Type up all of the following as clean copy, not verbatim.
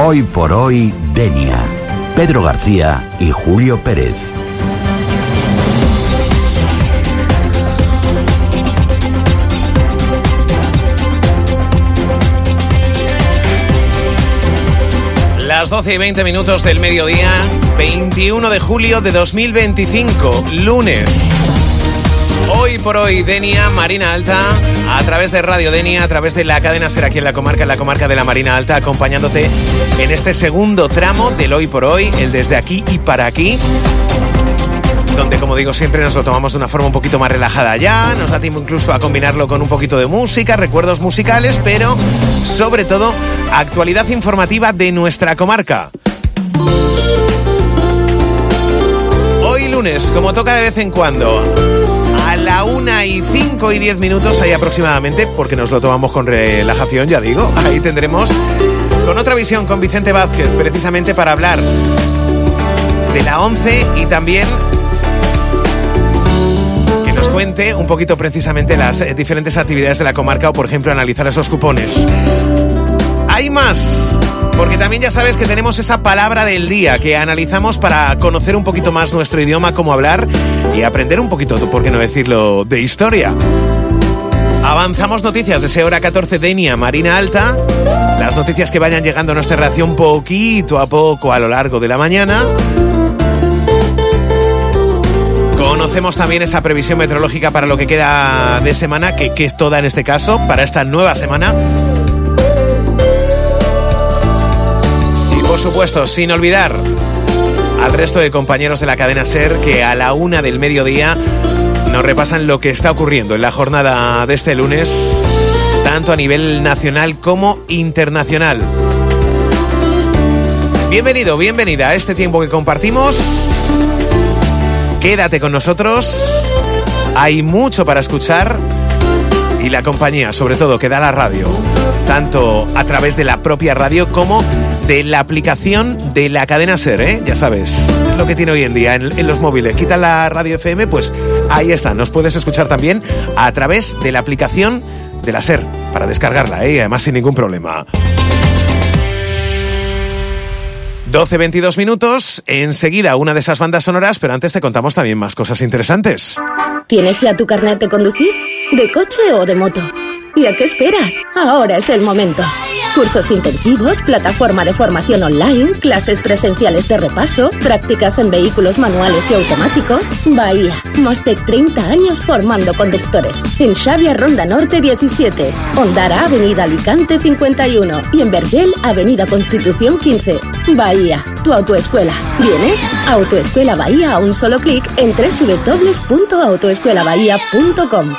Hoy por hoy, Denia. Pedro García y Julio Pérez. Las 12:20 del mediodía, 21 de julio de 2025, lunes. Hoy por hoy, Denia, Marina Alta, a través de Radio Denia, a través de la cadena SER aquí en la comarca de la Marina Alta, acompañándote en este segundo tramo del Hoy por Hoy, el desde aquí y para aquí, donde, como digo siempre, nos lo tomamos de una forma un poquito más relajada ya, nos da tiempo incluso a combinarlo con un poquito de música, recuerdos musicales, pero sobre todo actualidad informativa de nuestra comarca. Hoy lunes, como toca de vez en cuando, a la 1:05:10 ahí aproximadamente, porque nos lo tomamos con relajación, ya digo, ahí tendremos con otra visión con Vicente Vázquez, precisamente para hablar de la ONCE y también que nos cuente un poquito precisamente las diferentes actividades de la comarca o, por ejemplo, analizar esos cupones. Hay más, porque también ya sabes que tenemos esa palabra del día que analizamos para conocer un poquito más nuestro idioma, cómo hablar y aprender un poquito, por qué no decirlo, de historia. Avanzamos noticias desde hora 14, Denia, Marina Alta, las noticias que vayan llegando a nuestra redacción poquito a poco a lo largo de la mañana. Conocemos también esa previsión meteorológica para lo que queda de semana, que es toda en este caso, para esta nueva semana. Por supuesto, sin olvidar al resto de compañeros de la cadena SER que a la 1 del mediodía nos repasan lo que está ocurriendo en la jornada de este lunes, tanto a nivel nacional como internacional. Bienvenido, bienvenida a este tiempo que compartimos. Quédate con nosotros, hay mucho para escuchar y la compañía, sobre todo, que da la radio, tanto a través de la propia radio como de la aplicación de la cadena SER, ¿eh? Ya sabes, lo que tiene hoy en día en los móviles. Quita la radio FM, pues ahí está. Nos puedes escuchar también a través de la aplicación de la SER, para descargarla, ¿eh? Además sin ningún problema. 12:22, enseguida una de esas bandas sonoras, pero antes te contamos también más cosas interesantes. ¿Tienes ya tu carnet de conducir? ¿De coche o de moto? ¿Y a qué esperas? Ahora es el momento. Cursos intensivos, plataforma de formación online, clases presenciales de repaso, prácticas en vehículos manuales y automáticos. Bahía, más de 30 años formando conductores. En Xavia, Ronda Norte 17. Ondara, Avenida Alicante 51. Y en Vergel, Avenida Constitución 15. Bahía, tu autoescuela. ¿Vienes? Autoescuela Bahía a un solo clic en www.autoescuelabahía.com.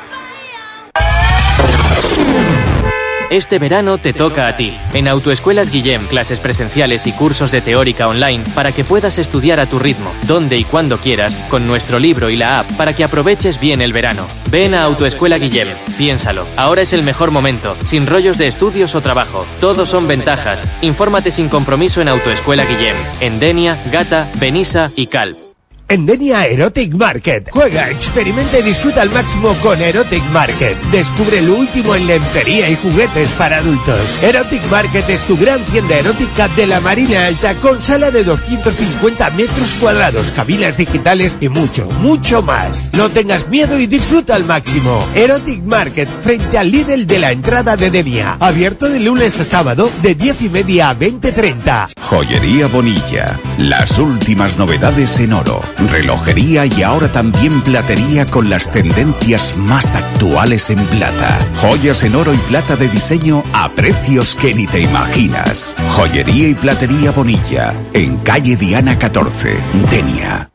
Este verano te toca a ti. En Autoescuelas Guillem, clases presenciales y cursos de teórica online para que puedas estudiar a tu ritmo, donde y cuando quieras, con nuestro libro y la app para que aproveches bien el verano. Ven a Autoescuela Guillem, piénsalo. Ahora es el mejor momento, sin rollos de estudios o trabajo. Todos son ventajas. Infórmate sin compromiso en Autoescuela Guillem, en Denia, Gata, Benissa y Calp. En Denia Erotic Market. Juega, experimenta y disfruta al máximo con Erotic Market. Descubre lo último en lencería y juguetes para adultos. Erotic Market es tu gran tienda erótica de la Marina Alta con sala de 250 metros cuadrados, cabinas digitales y mucho, mucho más. No tengas miedo y disfruta al máximo. Erotic Market, frente al Lidl de la entrada de Denia. Abierto de lunes a sábado de 10:30 a 20:30. Joyería Bonilla. Las últimas novedades en oro, relojería y ahora también platería con las tendencias más actuales en plata. Joyas en oro y plata de diseño a precios que ni te imaginas. Joyería y platería Bonilla, en calle Diana 14, Denia.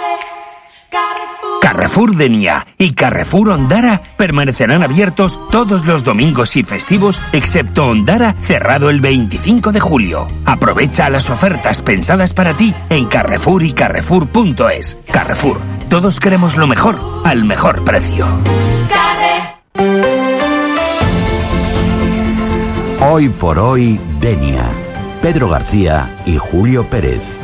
Carrefour Denia y Carrefour Ondara permanecerán abiertos todos los domingos y festivos, excepto Ondara, cerrado el 25 de julio. Aprovecha las ofertas pensadas para ti en Carrefour y Carrefour.es. Carrefour, todos queremos lo mejor, al mejor precio. Hoy por hoy, Denia. Pedro García y Julio Pérez.